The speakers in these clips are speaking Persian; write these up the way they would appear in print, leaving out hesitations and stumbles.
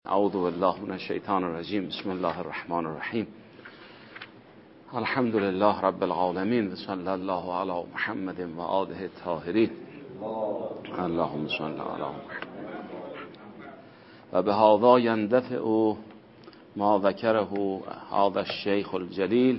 اعوذ بالله من الشیطان الرجیم. بسم الله الرحمن الرحیم. الحمد لله رب العالمین و صلی الله علی محمد و آله الطاهرین. اللهم صل علی محمد. و به هذا يندفع ما ذكره هذا الشيخ الجليل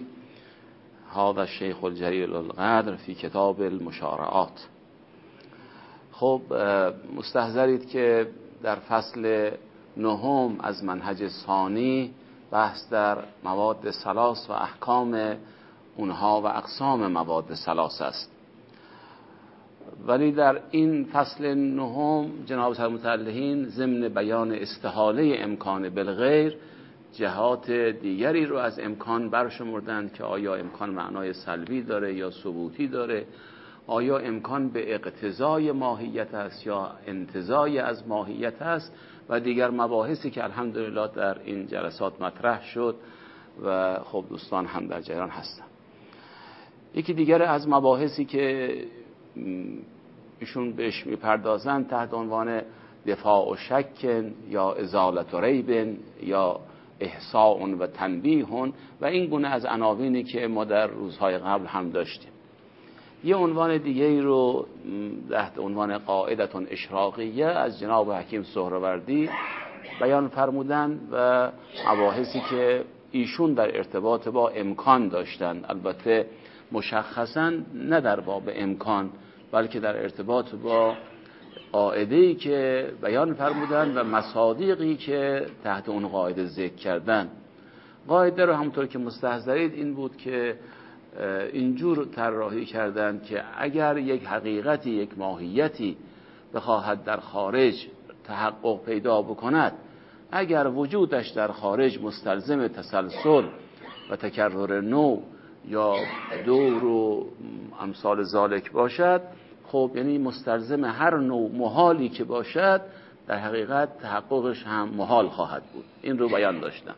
القدر في کتاب المشارعات. خب مستحضرید که در فصل نهم از منهج ثانی بحث در مواد ثلاث و احکام اونها و اقسام مواد ثلاث است، ولی در این فصل نهم جناب صاحب متعلقین ضمن بیان استحاله امکان بالغیر جهات دیگری رو از امکان برشمردند که آیا امکان معنای سلبی داره یا ثبوتی داره، آیا امکان به اقتضای ماهیت است یا انتزاعی از ماهیت است و دیگر مباحثی که الحمدلله در این جلسات مطرح شد و خب دوستان هم در جریان هستن. یکی دیگر از مباحثی که ایشون بهش میپردازند تحت عنوان دفاع و شک یا ازالت و ریب یا احصاء و تنبیه و این گونه از عناوینی که ما در روزهای قبل هم داشتیم. یه عنوان دیگه رو تحت عنوان قاعده اشراقیه از جناب حکیم سهروردی بیان فرمودن و مباحثی که ایشون در ارتباط با امکان داشتن، البته مشخصا نه در باب امکان بلکه در ارتباط با قاعده‌ای که بیان فرمودن و مصادیقی که تحت اون قاعده ذکر کردن. قاعده رو همونطور که مستحضرید این بود که اینجور طراحی کردن که اگر یک حقیقتی، یک ماهیتی بخواهد در خارج تحقق پیدا بکند، اگر وجودش در خارج مستلزم تسلسل و تکرر نوع یا دور و امثال ذالک باشد، خب یعنی مستلزم هر نوع محالی که باشد در حقیقت تحققش هم محال خواهد بود. این رو بیان داشتم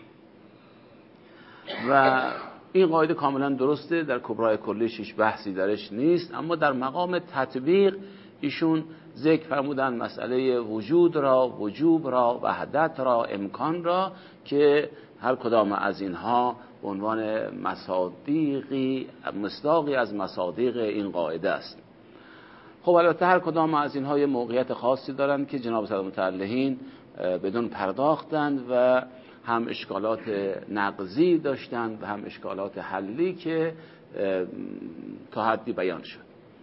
و این قاعده کاملا درسته، در کبرای کلیش هیچ بحثی درش نیست، اما در مقام تطبیق ایشون ذکر فرمودن مسئله وجود را، وجوب را، وحدت را، امکان را که هر کدام از اینها به عنوان مصداقی از مصادیق این قاعده است. خب البته هر کدام از اینها یه موقعیت خاصی دارن که جناب صاحب متعلقین بدون پرداختند و هم اشکالات نقضی داشتند و هم اشکالات حلی که تا حدی بیان شد.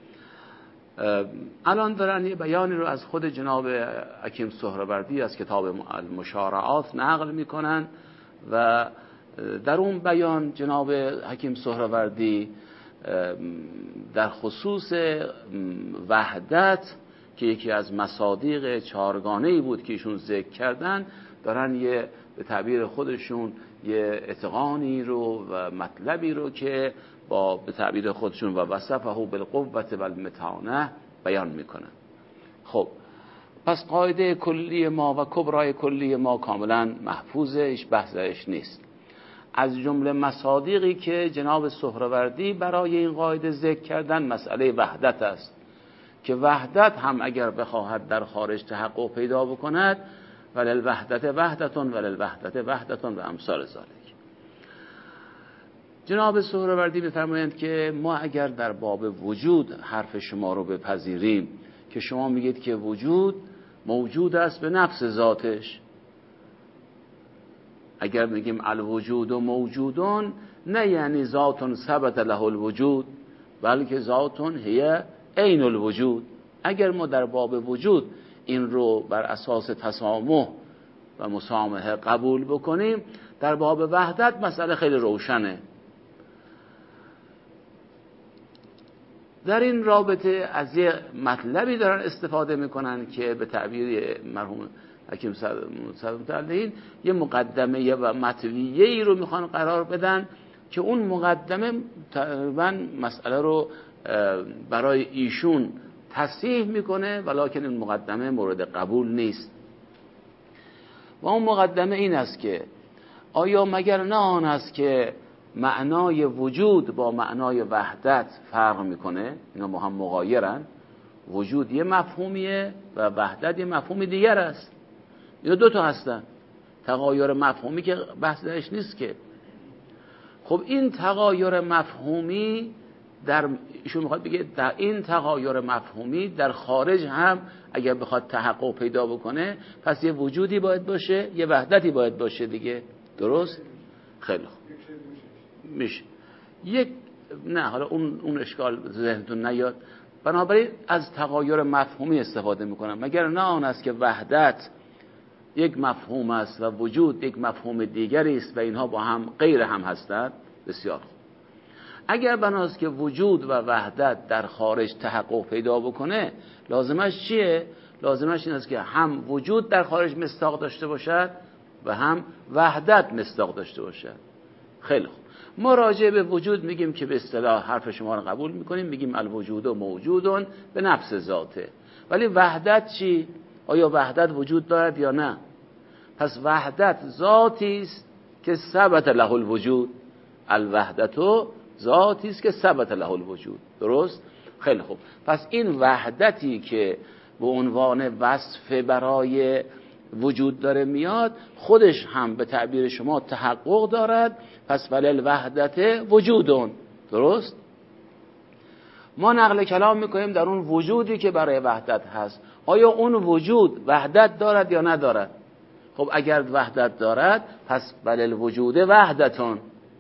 الان دارن یه بیانی رو از خود جناب حکیم سهروردی از کتاب المشارعات نقل میکنن و در اون بیان جناب حکیم سهروردی در خصوص وحدت که یکی از مصادیق چهارگانه‌ای بود که ایشون ذکر کردن، دارن یه به تعبیر خودشون یه اتقانی رو و مطلبی رو که با به تعبیر خودشون و وصفه بالقوة والمتانه بیان میکنن. خب پس قاعده کلی ما و کبرای کلی ما کاملا محفوظه، هیچ بحثش نیست. از جمله مصادیقی که جناب سهروردی برای این قاعده ذکر کردن مسئله وحدت است که وحدت هم اگر بخواهد در خارج تحقق پیدا بکند وللوحدت وحدتون وللوحدت وحدتون و امثال ذالک. جناب سهروردی می‌فرمایند که ما اگر در باب وجود حرف شما رو بپذیریم که شما میگید که وجود موجود است به نفس ذاتش، اگر میگیم الوجود و موجودون نه یعنی ذاتون ثبت له الوجود بلکه ذاتون هی عین الوجود. اگر ما در باب وجود این رو بر اساس تسامح و مسامحه قبول بکنیم، در باب وحدت مسئله خیلی روشنه. در این رابطه از یه مطلبی دارن استفاده میکنن که به تعبیر مرحوم حکیم متعلقین یه مقدمه و مطویه‌ای رو میخوان قرار بدن که اون مقدمه تقریبا مسئله رو برای ایشون تصحیح میکنه، ولکن این مقدمه مورد قبول نیست. و اون مقدمه این است که آیا مگر نه آن است که معنای وجود با معنای وحدت فرق میکنه؟ اینا با هم مغایرن. وجود یه مفهومیه و وحدت یه مفهوم دیگر است. اینا دو تا هستن. تغایر مفهومی که بحث درش نیست که. خب این تغایر مفهومی ایشون میخواد بگه در این تغایر مفهومی در خارج هم اگر بخواد تحقق پیدا بکنه پس یه وجودی باید باشه، یه وحدتی باید باشه دیگه. درست؟ خیلی خوب میشه. نه حالا اون اشکال ذهنتون نیاد. بنابراین از تغایر مفهومی استفاده میکنم، مگر نه آن است که وحدت یک مفهوم است و وجود یک مفهوم دیگری است و اینها با هم غیر هم هستند. بسیار خوب. اگر بناست که وجود و وحدت در خارج تحقق پیدا بکنه، لازمش چیه؟ لازمش این است که هم وجود در خارج مصداق داشته باشد و هم وحدت مصداق داشته باشد. خیلی خوب. ما راجع به وجود میگیم که به اصطلاح حرف شما رو قبول میکنیم، میگیم الوجود موجود به نفس ذاته. ولی وحدت چی؟ آیا وحدت وجود دارد یا نه؟ پس وحدت ذاتی است که ثبت له الوجود. الوحدت ذاتی است که ثبت له الوجود. درست؟ خیلی خوب. پس این وحدتی که به عنوان وصف برای وجود داره میاد، خودش هم به تعبیر شما تحقق دارد. پس ولل وحدت وجودون. درست؟ ما نقل کلام میکنیم در اون وجودی که برای وحدت هست. آیا اون وجود وحدت دارد یا ندارد؟ خب اگر وحدت دارد پس ولل وجود وحدتون،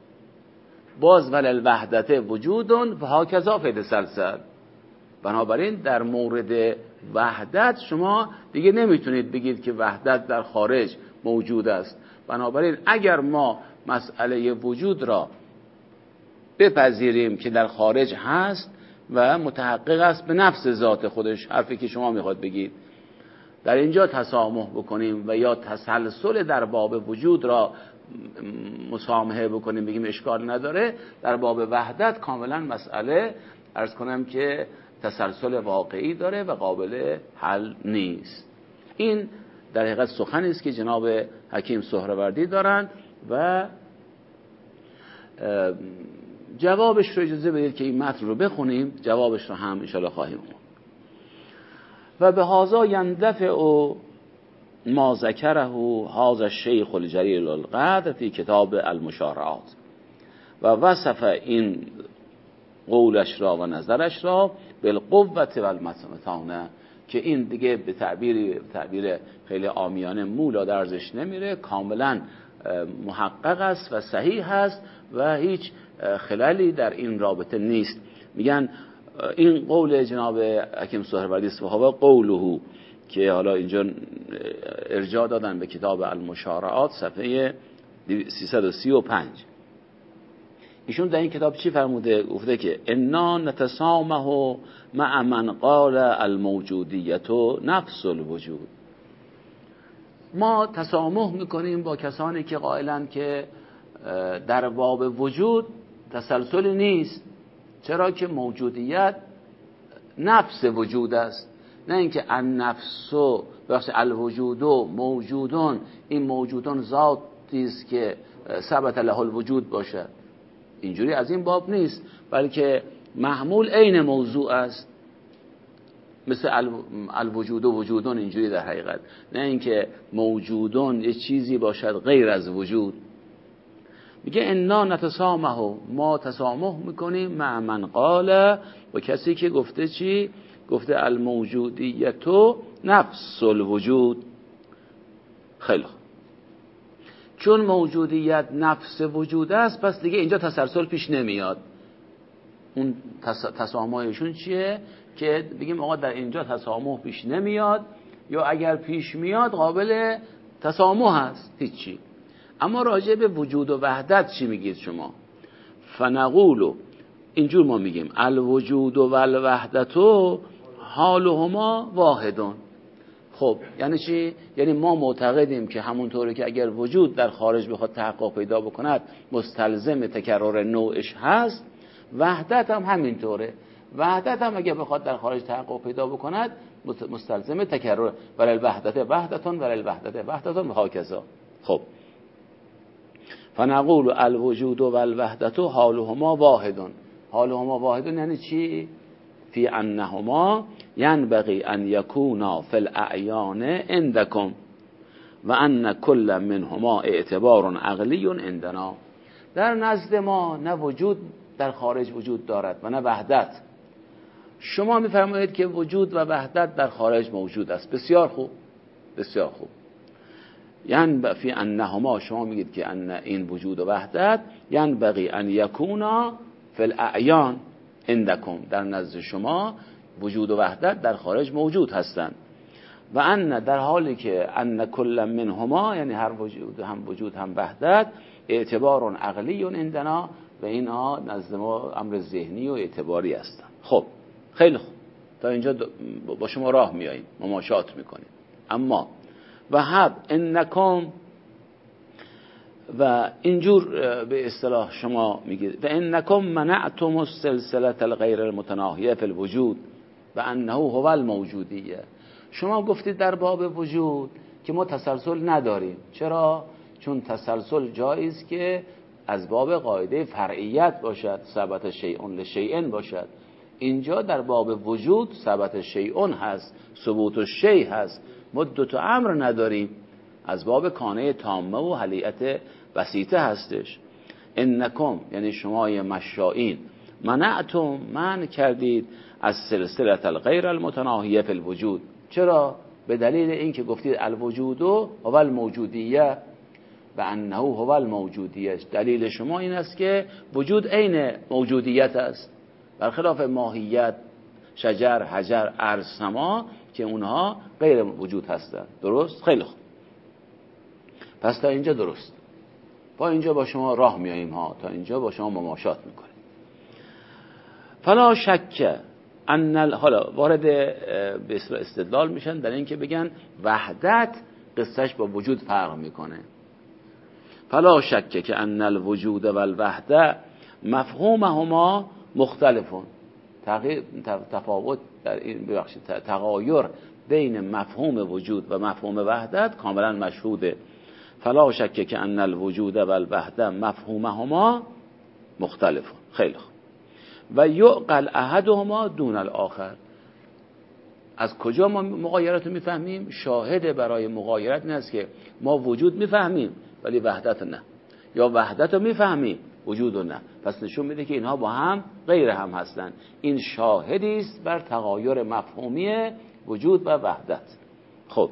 باز ولل وحدت وجودون و هاکذا فی السلسل. بنابراین در مورد وحدت شما دیگه نمیتونید بگید که وحدت در خارج موجود است. بنابراین اگر ما مسئله وجود را بپذیریم که در خارج هست و متحقق است به نفس ذات خودش، حرفی که شما میخواد بگید، در اینجا تسامح بکنیم و یا تسلسل در باب وجود را مسامحه بکنیم، بگیم اشکال نداره، در باب وحدت کاملا مسئله عرض کنم که تسلسل واقعی داره و قابل حل نیست. این در حقیقت سخنی است که جناب حکیم سهروردی دارند و جوابش رو اجازه بدید که این متن رو بخونیم، جوابش رو هم انشاءالله خواهیم خوند. و به هذا یندفع ما ذکره هذا الشیخ الجلیل القدر فی کتاب المشارعات و وصف این قولش را و نظرش را بالقوة و المتانه، که این دیگه به تعبیر خیلی عامیانه مولا درزش نمیره، کاملا محقق است و صحیح است و هیچ خلالی در این رابطه نیست. میگن این قول جناب حکیم سهروردی است و هو قوله، که حالا اینجا ارجاع دادن به کتاب المشارعات صفحه 335. ایشون در این کتاب چی فرموده؟ گفته که انا نتسامح مع من قال الموجودیت نفس الوجود. ما تسامح میکنیم با کسانی که قائلن که در باب وجود تسلسل نیست، چرا که موجودیت نفس وجود است، نه اینکه النفس و الوجود موجودون، این موجودون ذاتی است که ثبت له الوجود باشد. اینجوری از این باب نیست، بلکه محمول عین موضوع است، مثل الوجود و وجودون. اینجوری در حقیقت، نه اینکه موجودون یه چیزی باشد غیر از وجود. میگه انا نتسامح، ما تسامح میکنیم مع من قال، و کسی که گفته چی؟ گفته الموجودیت نفس الوجود. خیلی خوب، چون موجودیت نفس وجود است پس دیگه اینجا تسلسل پیش نمیاد. اون تسامحشون چیه؟ که بگیم آقا در اینجا تسامح پیش نمیاد، یا اگر پیش میاد قابل تسامح هست، هیچی. اما راجع به وجود و وحدت چی میگید شما؟ فنقول، اینجور ما میگیم الوجود و الوحدت حالهما واحدون. خب یعنی چی؟ یعنی ما معتقدیم که همونطوری که اگر وجود در خارج بخواد تحقق پیدا بکند مستلزم تکرار نوعش هست، وحدت هم همینطوره. وحدت هم اگر بخواد در خارج تحقق پیدا بکند مستلزم تکرار، ولی الوحدت وحدتون ولی الوحدت وحدتون و هاکذا. خب فنقول الوجود و الوحدت حالهما واحدون. حالهما واحدون یعنی چی؟ فی انهما ینبغی ان یکونا فی الاعیان عندکم و ان کل منهما اعتبار عقلی عندنا. در نزد ما نه وجود در خارج وجود دارد و نه وحدت. شما میفرمایید که وجود و وحدت در خارج موجود است. بسیار خوب، بسیار خوب. یعنی فی انهما، شما میگید که ان این وجود و وحدت ینبغی ان یکونا فی الاعیان عندکم، در نزد شما وجود و وحدت در خارج موجود هستند. و ان، در حالی که ان کل منهما، یعنی هر وجود، هم وجود هم وحدت، اعتبار عقلی عندنا، و اینها نزد ما امر ذهنی و اعتباری هستند. خب خیلی خوب، تا اینجا با شما راه میاییم، مماشات میکنیم. اما و هب انکم، و اینجور به اصطلاح شما میگید و انکم منعتم السلسله الغیر المتناهیه فی الوجود و انه هو الموجودیه. شما گفتید در باب وجود که ما تسلسل نداریم. چرا؟ چون تسلسل جایز که از باب قاعده فرعیت باشد، ثبت شیء لشیء باشد. اینجا در باب وجود ثبت شیء هست، ثبوت الشیء هست، ما دو تا امر نداریم، از باب کانه تامه و حلیت بسیطه هستش. انکم یعنی شمای مشائین، منعتم، من کردید از سلسله الغیر المتناهیه فی الوجود. چرا؟ به دلیل اینکه گفتید الوجود و الموجودیه و انه هو الموجودیه. دلیل شما این است که وجود عین موجودیت است، برخلاف ماهیت، شجر، حجر، ارض، سما که اونها غیر وجود هستند. درست؟ خیلی خوب. پس تا اینجا درست. با اینجا با شما راه میاییم ها، تا اینجا با شما مماشات میکنیم. فلا شک ان، حالا وارد به استدلال میشن در این که بگن وحدت قصهش با وجود فرق میکنه. فلا شک که ان الوجود و الوحده مفهومهما مختلفون. تفاوت در این، ببخشید، تغایر بین مفهوم وجود و مفهوم وحدت کاملا مشهوده. فلا شک که ان الوجود و الوحده مفهومهما مختلفون. خیلی خوب. و یعقل احدهما دون الاخر. از کجا ما مغایرت رو میفهمیم؟ شاهد برای مغایرت این است که ما وجود میفهمیم ولی وحدت نه، یا وحدت رو میفهمیم وجود رو نه. پس نشون میده که اینها با هم غیر هم هستند. این شاهدی است بر تغایر مفهومی وجود و وحدت. خب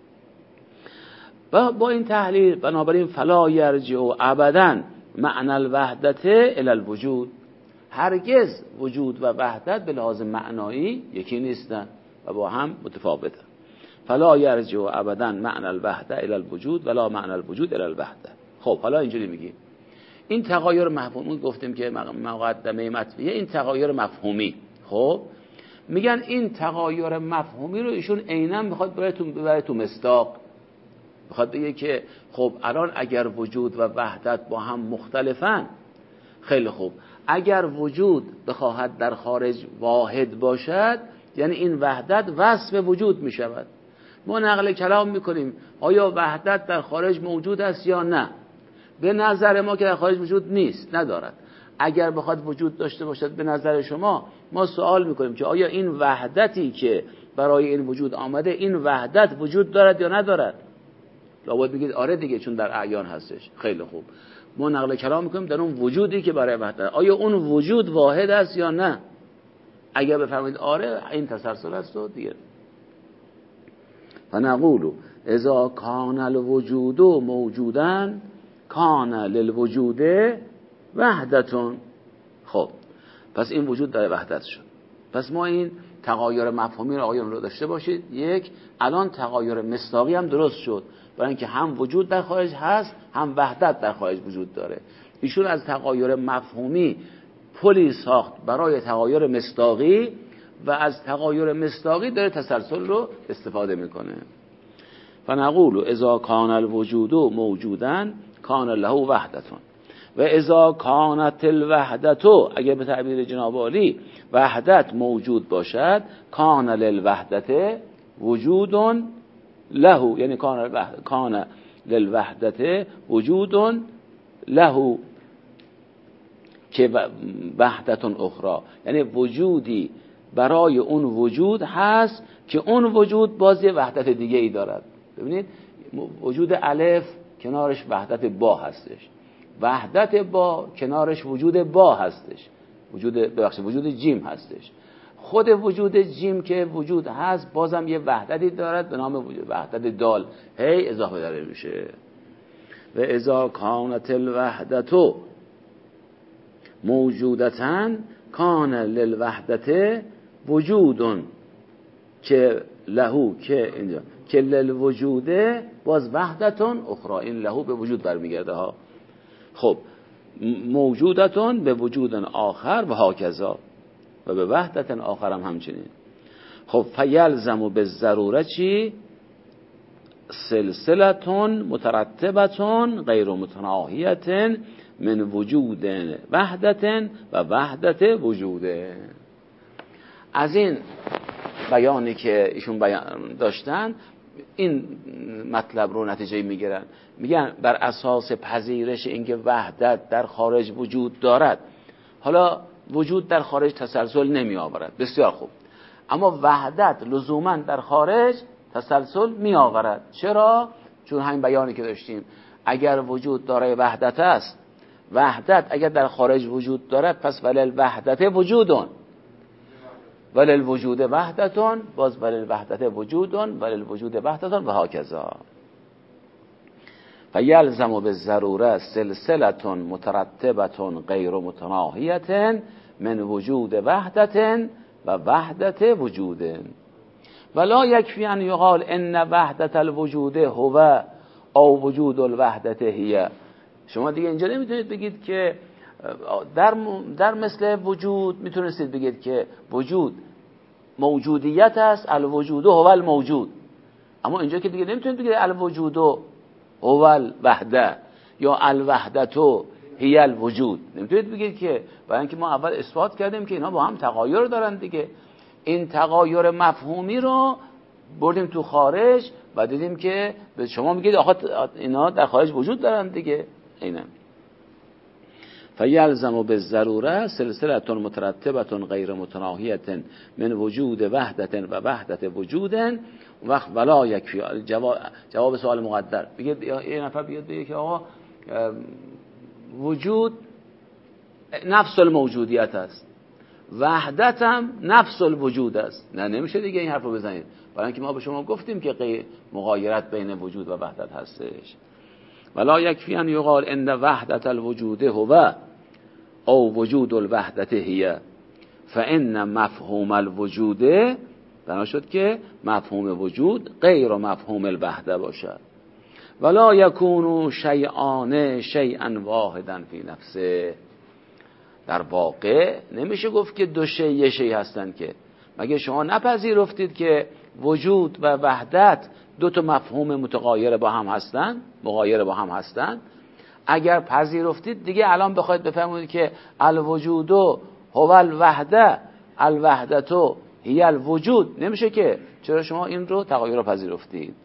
و با این تحلیل بنابراین فلا یرجع ابدا معنی الوحدت الی الوجود. هرگز وجود و وحدت به لحاظ معنایی یکی نیستند و با هم متفاوتند. فلا یرجع ابدا معنی الوحدت الی الوجود ولا معنی الوجود الی الوحدت. خب حالا اینجوری میگیم این تغایر مفهومی، گفتیم که مقدمه مطلبیه، این تغایر مفهومی. خب میگن این تغایر مفهومی رو ایشون عیناً میخواد ببره تو مصداق. میخواد بگه که خب الان اگر وجود و وحدت با هم مختلفن، خیلی خوب، اگر وجود بخواهد در خارج واحد باشد یعنی این وحدت وصف وجود میشود. ما نقل کلام میکنیم آیا وحدت در خارج موجود است یا نه؟ به نظر ما که در خارج وجود نیست، ندارد. اگر بخواد وجود داشته باشد به نظر شما، ما سوال میکنیم که آیا این وحدتی که برای این وجود آمده، این وحدت وجود دارد یا ندارد؟ لابد بگید آره دیگه، چون در اعیان هستش. خیلی خوب، ما نقل کلام میکنیم در اون وجودی که برای وحدت، آیا اون وجود واحد است یا نه؟ اگر بفرمایید آره، این تسلسل است و دیگه. فنقول اذا کان الوجود موجودا کان للوجود وحدتون. خب پس این وجود داره وحدت شد. پس ما این تغایر مفهومی رو آقایون رو داشته باشید. یک، الان تغایر مصداقی هم درست شد، برای اینکه هم وجود در خارج هست هم وحدت در خارج وجود داره. ایشون از تغایر مفهومی پلی ساخت برای تغایر مصداقی و از تغایر مصداقی داره تسلسل رو استفاده میکنه. فنقول اذا کان الوجود موجودا کان له وحدتون و اذا کانت الوحدت، اگر به تعبیر جناب عالی وحدت موجود باشد، کان للوحدت وجود له، یعنی کان للوحدت وجود له که وحدت اخرى، یعنی وجودی برای اون وجود هست که اون وجود بازی وحدت دیگه ای دارد. ببینید وجود الف کنارش وحدت با هستش، وحدت با کنارش وجود با هستش، وجود جیم هستش. خود وجود جیم که وجود هست بازم یه وحدتی دارد به نام وحدت دال، هی اضافه داره میشه. و اذا کانت الوحدت موجودتن کان للوحدت وجود که لهو که اینجا که للوجود باز وحدتون اخرى، این لهو به وجود برمیگرده ها. خب موجودتون به وجود آخر و هاکذا و به وحدت آخر هم همچنین. خب فیلزم به ضروره چی؟ سلسلتون مترتبتون غیر متناهیتن من وجود وحدتن و وحدت وجوده. از این بیانی که ایشون بیان داشتن این مطلب رو نتیجه میگیرن، میگن بر اساس پذیرش اینکه وحدت در خارج وجود دارد، حالا وجود در خارج تسلسل نمی آورد، بسیار خوب، اما وحدت لزوما در خارج تسلسل می آورد. چرا؟ چون همین بیانی که داشتیم، اگر وجود دارای وحدت است، وحدت اگر در خارج وجود دارد، پس ولل وحدت وجودون ولل وجود وحدتون، باز ولل وحدت وجودون ولل وجود وحدتون و هاکذا. فیلزم بالضروره سلسلتون مترتبتون غیر متناهیتن من وجود وحدتن و وحدت وجودن. ولا یکفی ان یقال ان وحدت الوجود هو او وجود الوحدت هی. شما دیگه اینجا نمیتونید بگید که در مثل وجود میتونستید بگید که وجود موجودیت است، الوجود هو الموجود، اما اینجا که دیگه نمیتونید بگید الوجود هو الوحده یا الوحدت هی الوجود، نمیتونید بگید که، برای اینکه ما اول اثبات کردیم که اینها با هم تغایر دارن دیگه. این تغایر مفهومی رو بردیم تو خارج و دیدیم که به شما میگید آخه اینا در خارج وجود دارن دیگه. اینم فیلزم بالضروره سلسلتون مترتبتون غیر متناهیتن من وجود وحدتن و وحدت وجودن. وقت ولا یکفی جواب سوال مقدر، بگید یه نفر بگید که آقا وجود نفس الموجودیت است، وحدت هم نفس الوجود است. نه نمیشه دیگه این حرف رو بزنید، برای اینکه ما به شما گفتیم که مغایرت بین وجود و وحدت هستش. ولا یکفی ان یقال ان وحدت الوجود هو او وجود الوحدت هی فان مفهوم الوجود، بنا شد که مفهوم وجود غیر مفهوم الوحده باشد. ولا یکون شیئان شیئا واحدا فی نفسه. در واقع نمیشه گفت که دو شی یه شی هستن که، مگه شما نپذیرفتید که وجود و وحدت دو تا مفهوم متغایر با هم هستن، مغایر با هم هستن؟ اگر پذیرفتید دیگه الان بخواید بفهمید که الوجود هو الوحده الوحدت هی الوجود، نمیشه که. چرا شما این رو تغایر رو پذیرفتید؟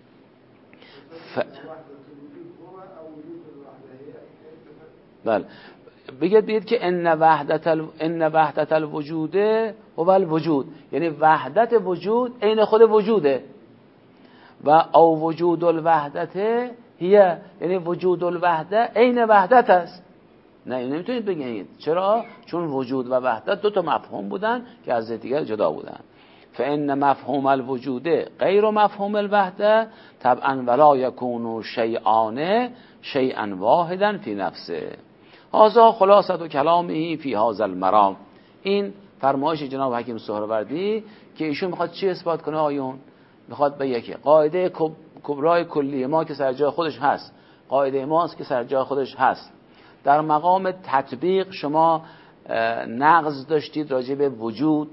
بله بگید که ان وحدت الوجود هو الوجود، یعنی وحدت وجود عین خود وجوده، و او وجود الوحدت هی، یعنی وجود الوحده عین وحدت است. نه این نمیتونید بگید. چرا؟ چون وجود و وحدت دو تا مفهوم بودن که از دیگر جدا بودن. فان مفهوم الوجود غیر مفهوم الوحده طبعا ولا یکون شیئان شیئا واحدا فی نفسه. هذا خلاصه کلامه فی هذا المرام. این فرمایش جناب حکیم سهروردی که ایشون میخواد چی اثبات کنه آیون؟ میخواد بگه که قاعده کبرای کلی ما که سر جای خودش هست، قاعده ماست که سر جای خودش هست، در مقام تطبیق شما نقض داشتید راجع به وجود،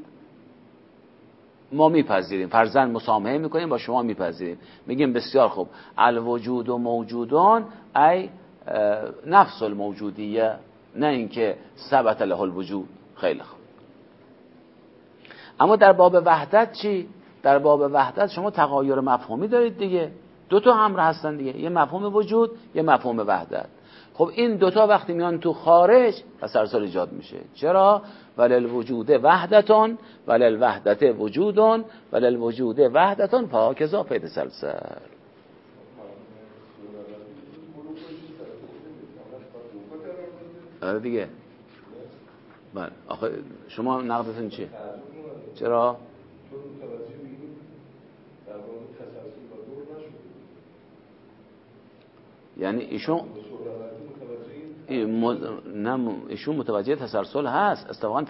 ما میپذیریم، فرضاً مسامحه میکنیم با شما میپذیریم، میگیم بسیار خوب الوجود و موجودان ای نفس الموجودیه، نه اینکه ثبت له الوجود. خیلی خوب. اما در باب وحدت چی؟ در باب وحدت شما تغایر مفهومی دارید دیگه، دو تا امر هستن دیگه، یه مفهوم وجود یه مفهوم وحدت. خب این دوتا وقتی میان تو خارج تسلسل ایجاد میشه. چرا؟ ولل وجود وحدتون ولل وحدت وجودون ولل وجود وحدتون فهاکذا فی تسلسل. آره دیگه. بله آخه شما نقدتون چیه؟ چرا؟ یعنی ایشون ایشون متوجه تسلسل هست. اتفاقا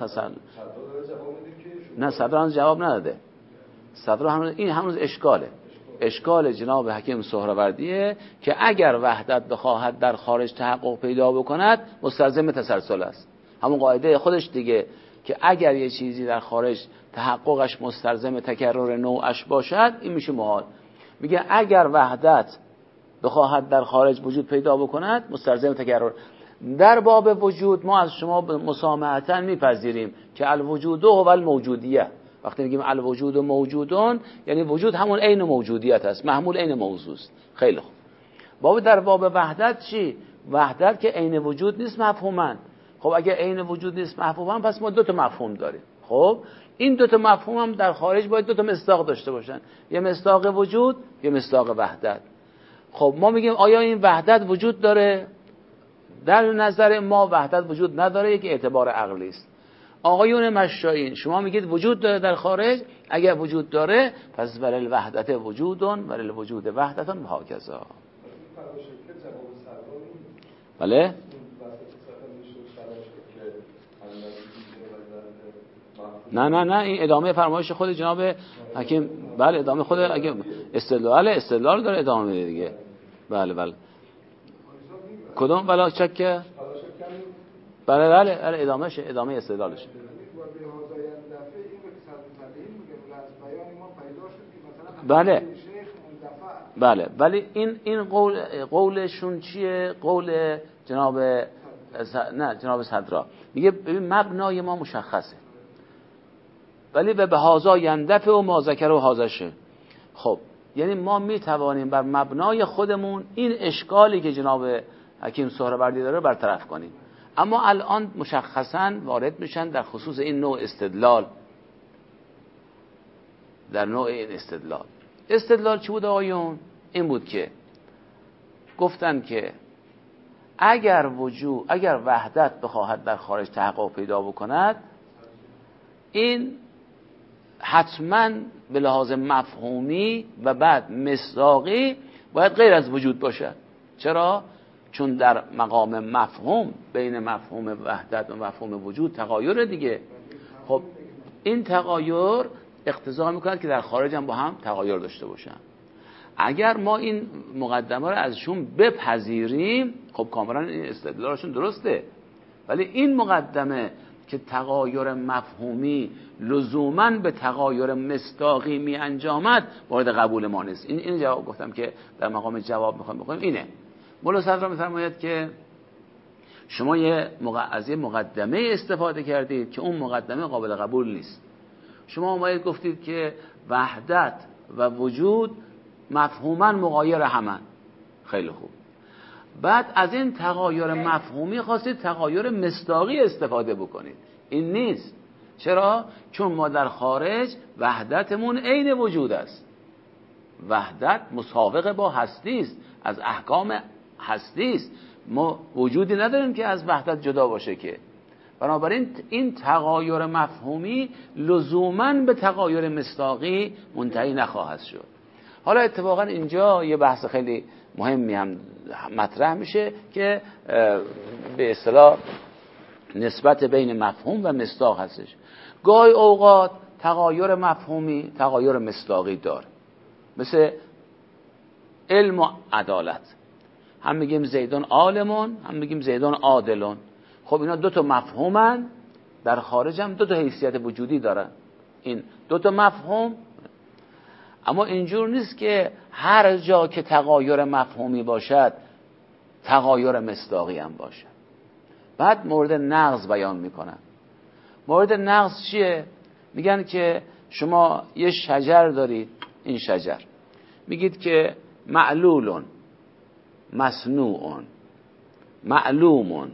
نه صدر جواب نداده. صدر این هنوز اشکال جناب حکیم سهروردیه که اگر وحدت بخواهد در خارج تحقق پیدا بکند مستلزم تسلسل است. همون قاعده خودش دیگه که اگر یه چیزی در خارج تحققش مستلزم تکرر نوعش باشد این میشه محال. میگه اگر وحدت بخواهد در خارج وجود پیدا بکند مستلزم تکرر. در باب وجود ما از شما مسامحتا میپذیریم که الوجود و الموجودیه. وقتی میگیم الوجود و موجودون یعنی وجود همون عین موجودیت است، محمول عین موضوع است. خیلی خوب. در باب وحدت چی؟ وحدت که عین وجود نیست مفهوما. خب اگه عین وجود نیست مفهوما پس ما دو تا مفهوم داریم. خب این دو تا مفهوم هم در خارج باید دو تا مصداق داشته باشن، یه مصداق وجود یه مصداق وحدت. خب ما میگیم آیا این وحدت وجود داره؟ در نظر ما وحدت وجود نداره، یک اعتبار عقلی است. آقایون مشایین شما میگید وجود داره در خارج، اگر وجود داره پس ولل وحدت وجودون ولل وجود وحدتون و هکذا. بله نه این ادامه فرمایش خود جناب حکیم. بله ادامه خود اگه استدلال داره ادامه میده دیگه. بله کدوم بلا چکه؟ بله ادامه استدلالش. بله ولی این قولشون چیه؟ قول جناب صدرا میگه ببین مبنای ما مشخصه ولی به هذا یندفع و ما ذکر و هذاشه. خب یعنی ما میتوانیم بر مبنای خودمون این اشکالی که جناب حکیم سهروردی داره برطرف کنیم. اما الان مشخصاً وارد میشن در خصوص این نوع استدلال. در نوع این استدلال چی بود آقایون؟ این بود که گفتن که اگر وحدت بخواهد در خارج تحقق پیدا بکند این حتما به لحاظ مفهومی و بعد مصداقی باید غیر از وجود باشد. چرا؟ چون در مقام مفهوم بین مفهوم وحدت و مفهوم وجود تغایر دیگه. خب این تغایر اقتضا میکند که در خارج هم با هم تغایر داشته باشن. اگر ما این مقدمه رو ازشون بپذیریم خب کاملا این استدلالشون درسته، ولی این مقدمه که تغایر مفهومی لزوماً به تغایر مصداقی می انجامد مورد قبول ما نیست. این جواب گفتم که در مقام جواب میخوایم بکنیم اینه. مولا صدر میفرماید که شما از یه مقدمه استفاده کردید که اون مقدمه قابل قبول نیست. شما اومدید گفتید که وحدت و وجود مفهوماً مغایر همن. خیلی خوب. بعد از این تغایر مفهومی خواستید تغایر مصداقی استفاده بکنید. این نیست. چرا؟ چون ما در خارج وحدتمون عین وجود است. وحدت مساوق با هستی است، از احکام هستی است. ما وجودی نداریم که از وحدت جدا باشه که. بنابراین این تغایر مفهومی لزوماً به تغایر مصداقی منتهی نخواهد شد. حالا اتفاقا اینجا یه بحث خیلی مهمی هم مطرح میشه که به اصطلاح نسبت بین مفهوم و مصداق هستش. گاهی اوقات تغایر مفهومی تغایر مصداقی داره، مثل علم و عدالت. هم میگیم زیدون عالمون، هم میگیم زیدون عادلون. خب اینا دو تا مفهومن، در خارج هم دو تا حیثیت وجودی دارن. این دو تا مفهوم، اما اینجور نیست که هر جا که تغایر مفهومی باشد تغایر مصداقی هم باشد. بعد مورد نقض بیان میکنن. مورد نقض چیه؟ میگن که شما یه شجر دارید، این شجر میگید که معلولون، مصنوعون، معلومون،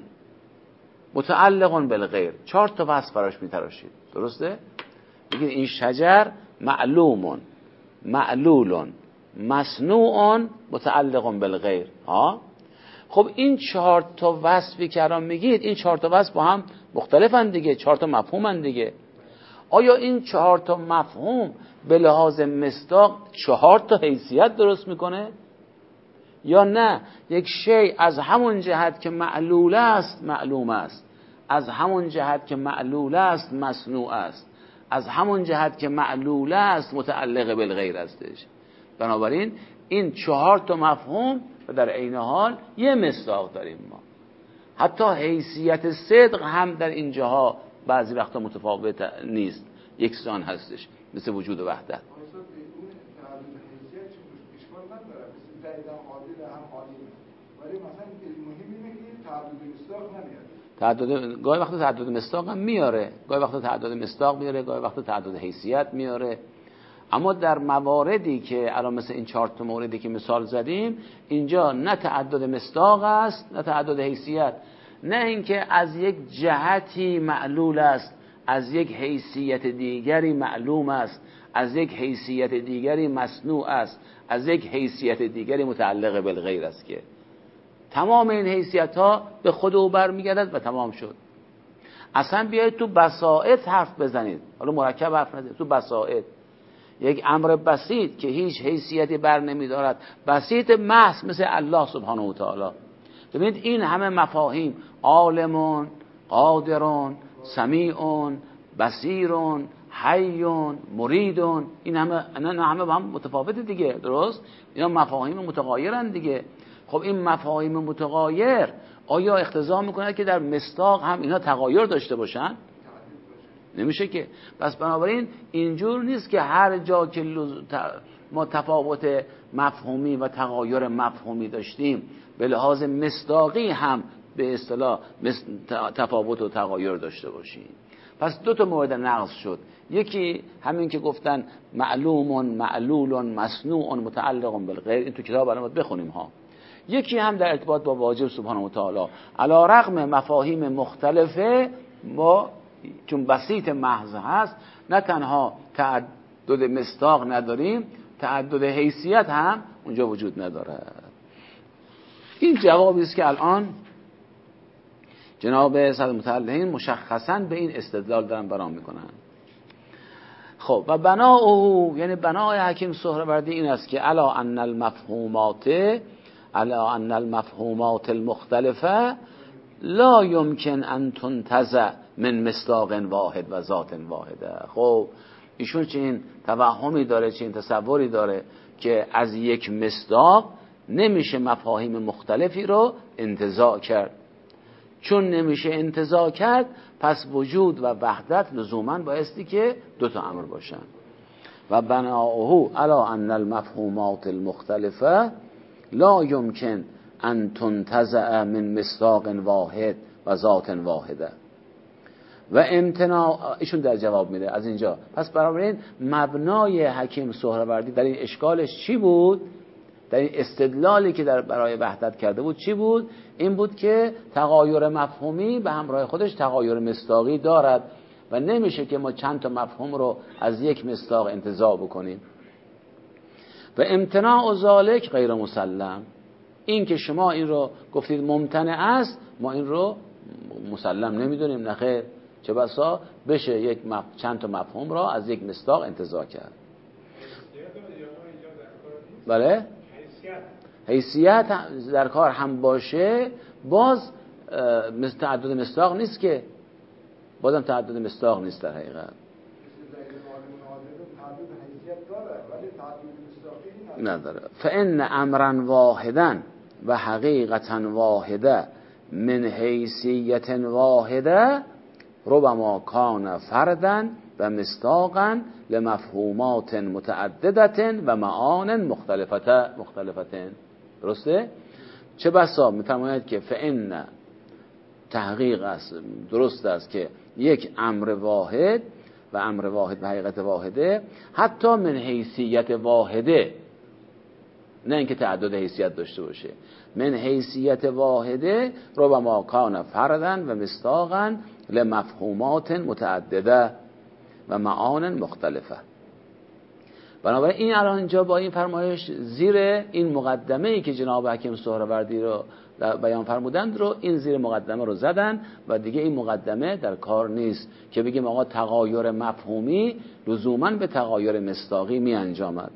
متعلقون بالغیر. 4 تا وصف براش میتراشید. درسته؟ میگید این شجر معلومون، معلولون، مصنوعون، متعلقون بالغیر. خب این 4 تا وصفی که الان میگید، این 4 تا وصف با هم مختلفن دیگه، 4 تا مفهومن دیگه. آیا این 4 تا مفهوم به لحاظ مصداق 4 تا حیثیت درست میکنه؟ یا نه یک شیء از همون جهت که معلول است معلوم است، از همون جهت که معلول است مصنوع است، از همون جهت که معلول است متعلق بالغیر استش. بنابراین این 4 تا مفهوم و در عین حال یه مصداق داریم ما. حتی حیثیت صدق هم در اینجاها بعضی وقتا متفاوت نیست، یکسان هستش، مثل وجود و وحدت. گاهی وقتا تعدد مصداق هم میاره، گاهی وقتا تعدد مصداق میاره، گاهی وقتا تعدد حیثیت میاره. اما در مواردی که الان مثل این 4 تا موردی که مثال زدیم، اینجا نه تعدد مصداق است نه تعدد حیثیت، نه اینکه از یک جهتی معلول است، از یک حیثیت دیگری معلوم است، از یک حیثیت دیگری مصنوع است، از یک حیثیت دیگری متعلق بالغیر است، که تمام این حیثیت ها به خود او برمیگردد و تمام شد. اصلا بیایید تو بساطت حرف بزنید، حالا مرکب حرف نزنید، تو بساطت یک امر بسیط که هیچ حیثیتی بر نمیدارد، بسیط محض مثل الله سبحانه و تعالی. ببینید این همه مفاهیم، عالمون، قادرون، سمیعون، بصیرون، حیون، مریدون، این همه با هم متفاوته دیگه، درست؟ اینا مفاهیم متغایرن دیگه. خب این مفاهیم متغایر آیا اقتضا میکنه که در مصداق هم اینا تغایر داشته باشن؟ نمیشه که. پس بنابراین اینجور نیست که هر جا که ما تفاوت مفهومی و تغایر مفهومی داشتیم به لحاظ مصداقی هم به اصطلاح تفاوت و تغایر داشته باشیم. پس 2 تا مورد نقض شد. یکی همین که گفتن معلوم، معلول، مصنوع، متعلق بالغیر، این تو کتاب الان باید بخونیم ها. یکی هم در ارتباط با واجب سبحانه و تعالی، علی رغم مفاهیم مختلفه ما چون بسیط محض هست، نه تنها تعدد مصداق نداریم، تعدد حیثیت هم اونجا وجود نداره. این جوابی است که الان جناب صدر متعلقین مشخصاً به این استدلال دارن بیان میکنن. خب و بناؤه، یعنی بنای حکیم سهروردی این است که الا ان المفهومات المختلفه لا يمكن ان تنتزع من مصداق واحد و ذات واحده. خب ایشون چنین توهمی داره، چنین تصوری داره که از یک مصداق نمیشه مفاهیم مختلفی رو انتزاع کرد. چون نمیشه انتزاع کرد، پس وجود و وحدت لزوما بایستی که 2 تا امر باشن. و بناؤه الا ان المفهومات المختلفه لا يمكن ان تنتزع من مصداق واحد و ذات واحده. و امتناع، ایشون در جواب میده از اینجا. پس بنابراین مبنای حکیم سهروردی در این اشکالش چی بود؟ در این استدلالی که در برای وحدت کرده بود چی بود؟ این بود که تغایر مفهومی به همراه خودش تغایر مصداقی دارد و نمیشه که ما چند تا مفهوم رو از یک مصداق انتزاع بکنیم. و امتناع ذالک غیر مسلم، این که شما این رو گفتید ممتنع است، ما این رو مسلم نمیدونیم، نخیر، چه بسا بشه چند تا مفهوم را از یک مصداق انتزاع کرد. بله؟ حیثیت در کار هم باشه، باز تعدد مصداق نیست که، بازم تعدد مصداق نیست در حقیقت. نداره. فإن امرا واحدا و حقیقتا واحده من حیثیت واحده ربما کان فردا و مصداقا لمفهومات متعددة و معان مختلفة. درسته؟ چه بسا میفرماید که فإن تحقیق است، درست است که یک امر واحد و امر واحد و حقیقت واحده حتی من حیثیت واحده، نه اینکه تعدد حیثیت داشته باشه، من حیثیت واحده ربما کان فردا و مصداقا لمفهومات متعدده و معان مختلفه. بنابراین این الان اینجا با این فرمایش زیر این مقدمه ای که جناب حکیم سهروردی رو بیان فرمودند رو این زیر مقدمه رو زدن و دیگه این مقدمه در کار نیست که بگیم آقا تغایر مفهومی لزوما به تغایر مصداقی می انجامد.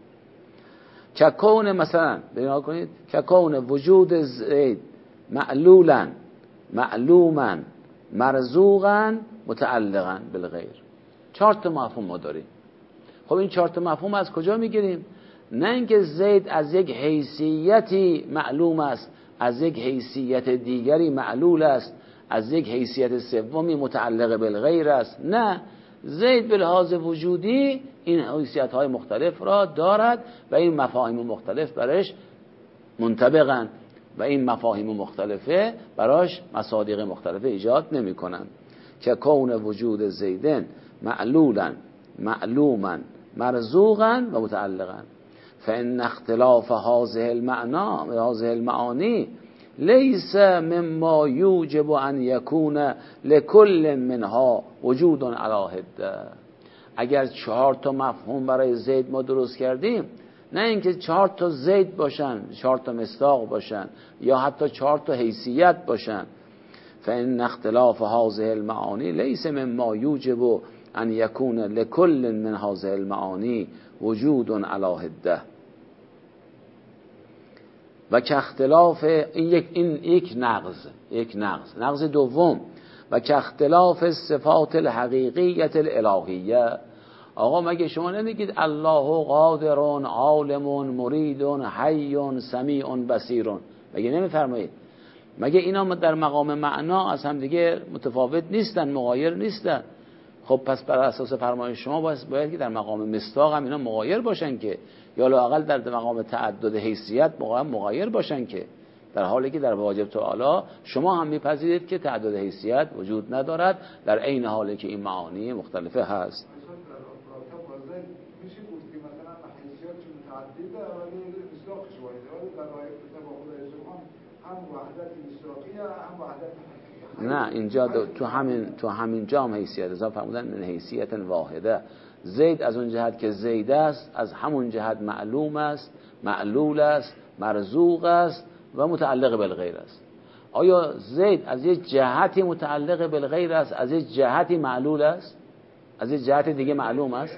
کون مثلا ببین کنید کون وجود زید معلولا معلوما مرزوقا متعلقا بالغیر. 4 تا مفهوم ما داریم. خب این 4 تا مفهوم از کجا میگیریم؟ نه اینکه زید از یک حیثیتی معلوم است، از یک حیثیت دیگری معلول است، از یک حیثیت سومی متعلق بالغیر است. نه، زید به لحاظ وجودی این حیثیت‌های مختلف را دارد و این مفاهیم مختلف برش منطبقند و این مفاهیم مختلفه براش مصادیق مختلفه ایجاد نمی‌کنند. که کون وجود زیدن معلولا معلوما مرزوقا و متعلقا فإن اختلاف هذه المعانی لیس مما یوجب ان یکون لكل منها وجود علی حده. اگر 4 تا مفهوم برای زید ما درست کردیم، نه اینکه 4 تا زید باشن، 4 تا مصداق باشن یا حتی 4 تا حیثیت باشن، فإن اختلاف هذه المعانی لیس مما یوجب ان یکون لكل من هذه المعانی وجود علی حده. و که اختلاف این یک نقض دوم و که اختلاف صفات الحقیقیت الالهیه. آقا مگه شما نمیگید الله قادر عالم مرید حی سمیع بصیر؟ مگه نمیفرمایید؟ مگه اینا در مقام معنا از هم دیگه متفاوت نیستن، مغایر نیستن؟ خب پس بر اساس فرمایش شما باید که در مقام مصداق هم اینا مغایر باشن که، یا لااقل در مقام تعدد حیثیت مغایر باشن که، در حالی که در واجب تعالی شما هم میپذیرید که تعدد حیثیت وجود ندارد در عین حالی که این معانی مختلفه هست. نه اینجا تو همین جا هم حیثیت اضافه فرمودن من حیثیت واحده. زید از اون جهت که زید است، از همون جهت معلوم است، معلول است، مرزوق است و متعلق بالغیر است. آیا زید از یک جهتی متعلق بالغیر است، از یک جهتی معلول است، از یک جهت دیگه معلوم است؟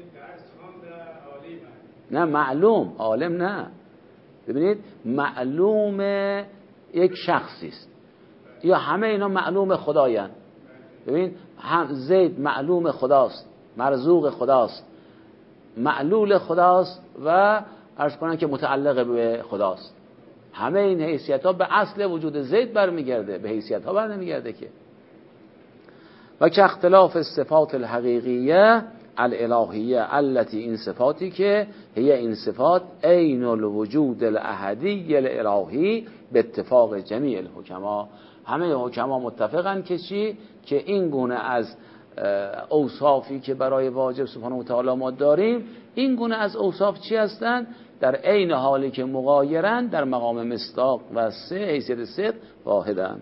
نه معلوم، عالم نه. ببینید معلوم یک شخصی است یا همه اینا معلوم خدایند. ببین هم زید معلوم خداست، مرزوق خداست، معلول خداست و عرض کنن که متعلق به خداست. همه این حیثیت ها به اصل وجود زید برمیگرده، به حیثیت ها برنمیگرده که. و که اختلاف صفات الحقیقیه الالهیه التي، این صفاتی که هي این صفات عین الوجود الاحدی الالهی به اتفاق جمیع الحکما. همه حکما متفقن که چی؟ که این گونه از اوصافی که برای واجب سبحانه و تعالی ما داریم، این گونه از اوصاف چی هستند؟ در عین حالی که مغایرن در مقام مصداق و حیثیت صدق واحدن.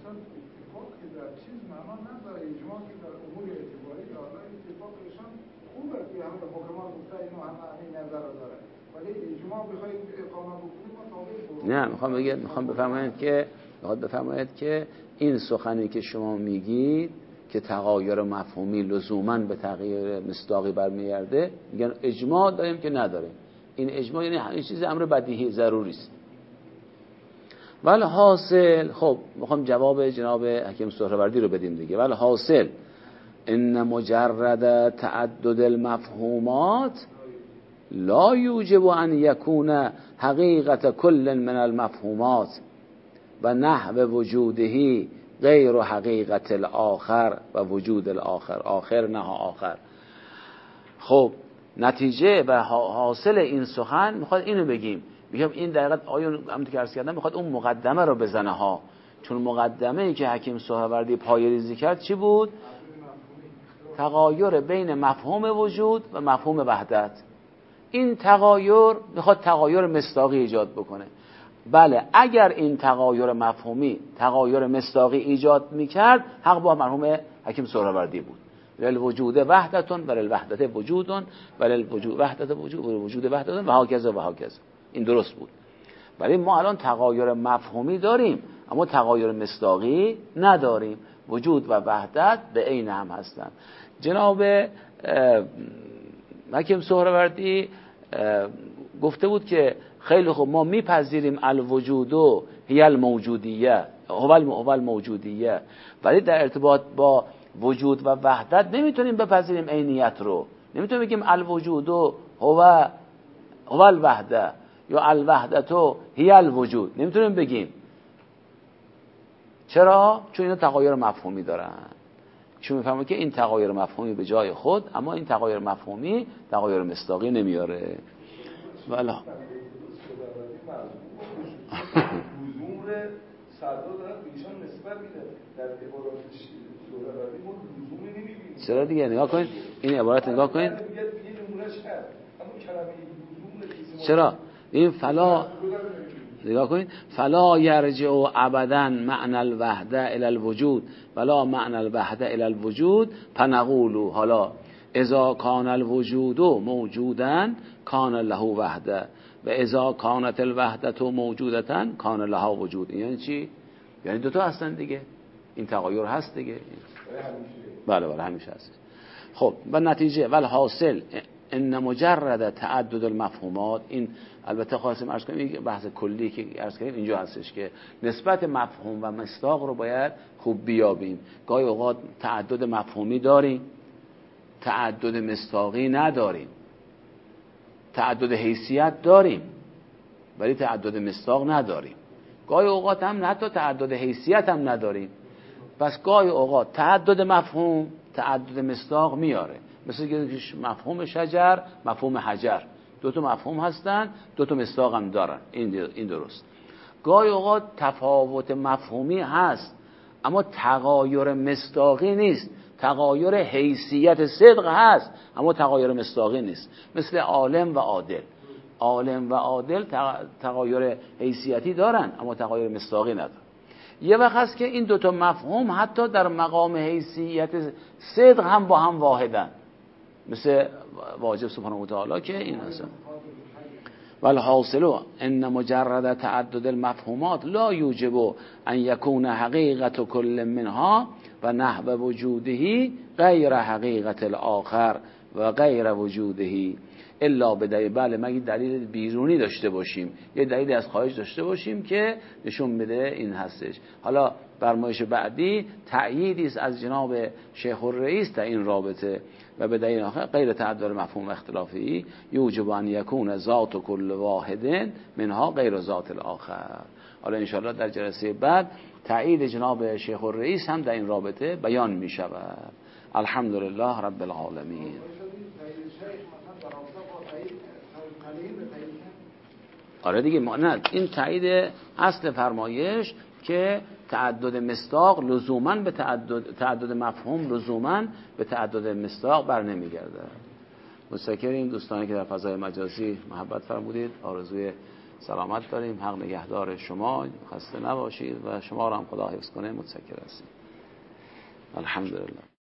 نه میخوام بفرمایید که این سخنی که شما میگید که تغایر مفهومی لزوما به تغییر مصداقی برمیگرده، میگن اجماع داریم که نداریم. این اجماع یعنی همین چیز امر بدیهی ضروری است. ولی حاصل، خب میخوام جواب جناب حکیم سهروردی رو بدیم دیگه. ولی حاصل ان مجرد تعدد المفهومات لا یوجب ان یکون حقیقت کل من المفهومات و نحو وجوده غیر حقیقت الاخر و وجود الاخر. آخر نه آخر. خب نتیجه و حاصل این سخن میخواد اینو بگیم. میگم این دقیقاً آیون همونطور که عرض کردم میخواد اون مقدمه رو بزنه ها، چون مقدمه ای که حکیم سهروردی پایه‌ریزی کرد چی بود؟ تغایر بین مفهوم وجود و مفهوم وحدت. این تغایر میخواد تغایر مصداقی ایجاد بکنه. بله اگر این تغایر مفهومی تغایر مصداقی ایجاد میکرد، حق با مرحوم حکیم سهروردی بود. للوجود وحدت و للوحدت وجود و للوجود وحدت وجود و للوجود وحدت و هکذا و هکذا. این درست بود. ولی ما الان تغایر مفهومی داریم اما تغایر مصداقی نداریم. وجود و وحدت به عین هم هستند. جناب حکیم سهروردی گفته بود که خیلی خوب ما میپذیریم الوجود هی الموجودیه هو الموجودیه، ولی در ارتباط با وجود و وحدت نمیتونیم بپذیریم عینیت رو. نمیتونیم بگیم الوجود هو الوحده یا الوحدت هی الوجود. نمیتونیم بگیم. چرا؟ چون اینا تغایر مفهومی دارن. چون میفهمه که این تغایر مفهومی به جای خود، اما این تغایر مفهومی تغایر مصداقی نمیاره. والا چرا دیگه نگاه کنید این عبارت نگاه کنید. چرا این فلا نگاه کنید فلا یرجع ابدا معنی الوحده الی الوجود ولا معنی الوحده الی الوجود فنقول حالا اذا کان الوجود موجودا کان له وحده و اذا کانت الوحدة موجودتا کان لها وجود. یعنی چی؟ یعنی دوتا هستن دیگه. این تغایر هست دیگه. بله همیشه هست. خب و نتیجه والحاصل ان مجرد تعدد المفهومات، این البته خواستیم عرض کنیم بحث کلی که عرض کنیم اینجا هستش که نسبت مفهوم و مصداق رو باید خوب بیابیم. گاهی اوقات تعدد مفهومی داریم، تعدد مصداقی نداریم، تعدد حیثیت داریم ولی تعدد مصداق نداریم. گاهی اوقات هم حتی تعدد حیثیت هم نداریم. پس گاهی اوقات تعدد مفهوم تعدد مصداق میاره. مثل که مفهوم شجر مفهوم حجر، دو تا مفهوم هستن دو تا مصداق هم دارن. این درست. گاهی اوقات تفاوت مفهومی هست اما تغایر مصداقی نیست. تغایر حیثیت صدق هست اما تغایر مصداقی نیست. مثل عالم و عادل. عالم و عادل تغایر حیثیتی دارن اما تغایر مصداقی ندارن. یه وقت هست که این دوتا مفهوم حتی در مقام حیثیت صدق هم با هم واحدن، مثل واجب سبحانه و تعالی که این هستن. والحاصل ان مجرد تعدد المفهومات لا یوجب ان یکون حقیقت کل منها و نحو وجوده غیر حقیقت الاخر و غیر وجوده الا بدلیل. بله مگه دلیل بیرونی داشته باشیم، یه دلیلی از خارج داشته باشیم که نشون بده این هستش. حالا فرمایش بعدی تأییدی است از جناب شیخ الرئیس در این رابطه و به دلیل آخر غیر تعدد مفهوم اختلافی یوجب ان یکون ذات کل واحد منها غیر ذات الاخر. حالا انشاءالله در جلسه بعد تأیید جناب شیخ الرئیس هم در این رابطه بیان می شود. الحمدلله رب العالمین. آره دیگه ما نه، این تایید اصل فرمایش که تعدد مصداق لزوما به تعدد مفهوم لزوما به تعدد مصداق بر نمیگرده. متشکریم دوستانی که در فضای مجازی محبت فرمودید. آرزوی سلامت داریم. حق نگهدار شما، خسته نباشید و شما را هم خدا حفظ کنه. متشکر هستیم. الحمدلله.